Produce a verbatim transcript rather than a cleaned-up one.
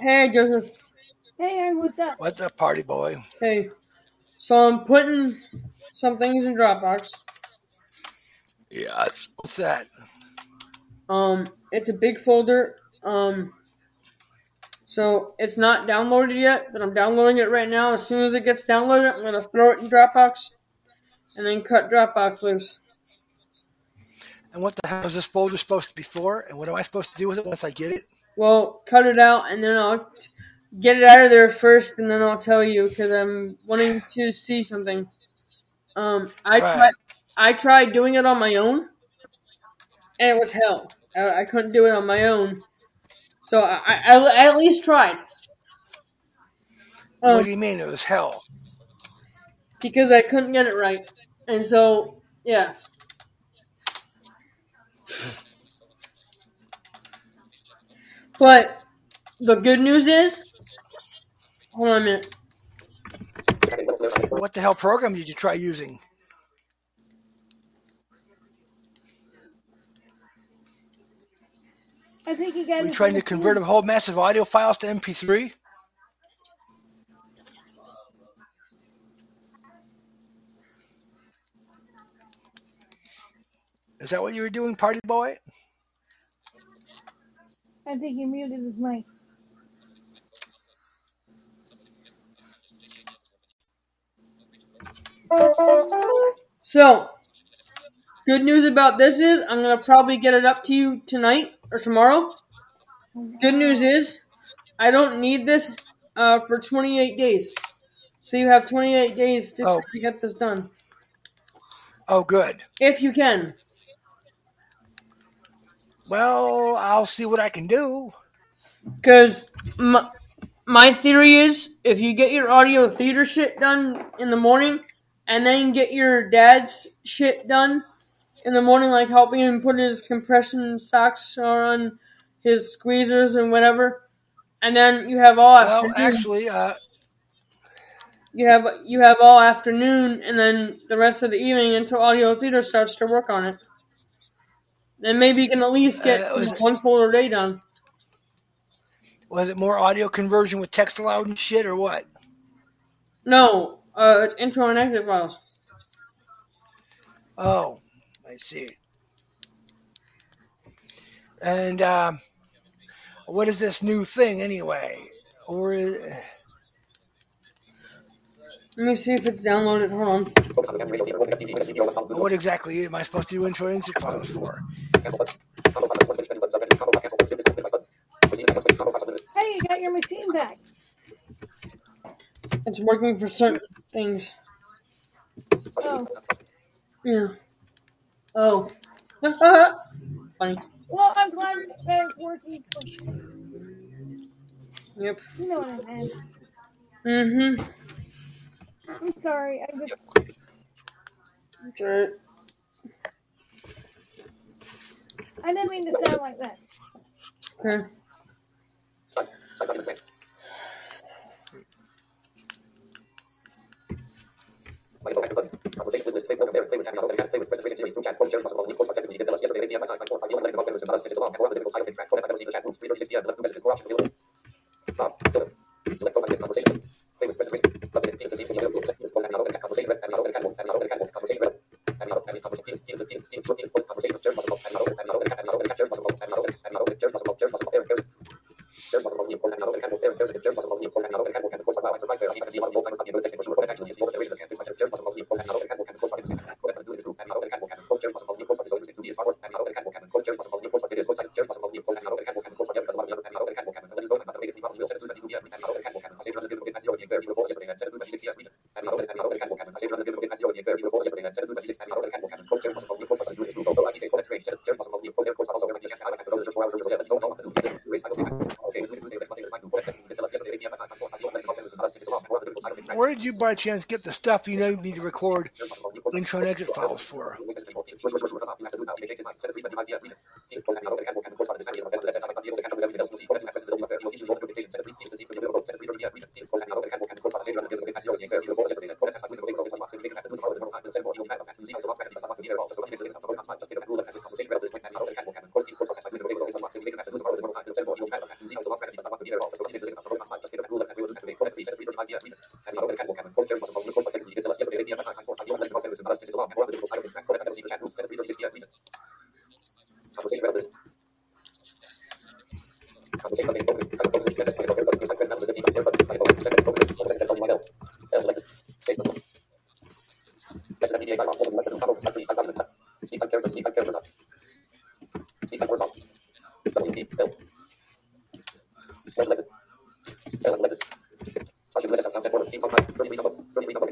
Hey, Joseph. Hey, Aaron, what's up? What's up, party boy? Hey. So I'm putting some things in Dropbox. Yes. What's that? Um, it's a big folder. Um, so it's not downloaded yet, but I'm downloading it right now. As soon as it gets downloaded, I'm gonna throw it in Dropbox, and then cut Dropbox loose. And what the hell is this folder supposed to be for? And what am I supposed to do with it once I get it? Well, cut it out, and then I'll t- get it out of there first, and then I'll tell you because I'm wanting to see something. Um, I Right. tried. I tried doing it on my own, and it was hell. I, I couldn't do it on my own, so I, I, I at least tried. Um, What do you mean it was hell? because I couldn't get it right, and so yeah. But the good news is, hold on a minute. What the hell program did you try using? I think you guys Were you trying to convert a whole massive audio files to M P three? Is that what you were doing, party boy? I think you muted his mic. So, good news about this is I'm gonna probably get it up to you tonight or tomorrow. Good news is I don't need this uh, for twenty-eight days. So you have twenty-eight days to Oh. to get this done. Oh, good. If you can. Well, I'll see what I can do. Because my, my theory is if you get your audio theater shit done in the morning and then get your dad's shit done in the morning, like helping him put his compression socks on his squeezers and whatever, and then you have all Well, afternoon. actually, uh, You have you have all afternoon and then the rest of the evening until audio theater starts to work on it. Then maybe you can at least get Uh, was it- one folder a day done. was it more audio conversion with text aloud and shit, or what? No, uh, it's intro and exit files. Oh, I see. And uh, what is this new thing anyway? Or is, Let me see if it's downloaded. Hold on. what exactly am I supposed to do intro and exit files for? Hey, you got your machine back. It's working for certain things. Oh, Yeah. Oh. Funny. well, I'm glad that it's working. For, Yep. you know what I meant. Mm-hmm. I'm sorry. I just That's right. I didn't mean to sound like this. Okay. Where did you by chance get the stuff you need to record intro and exit files for? Selected.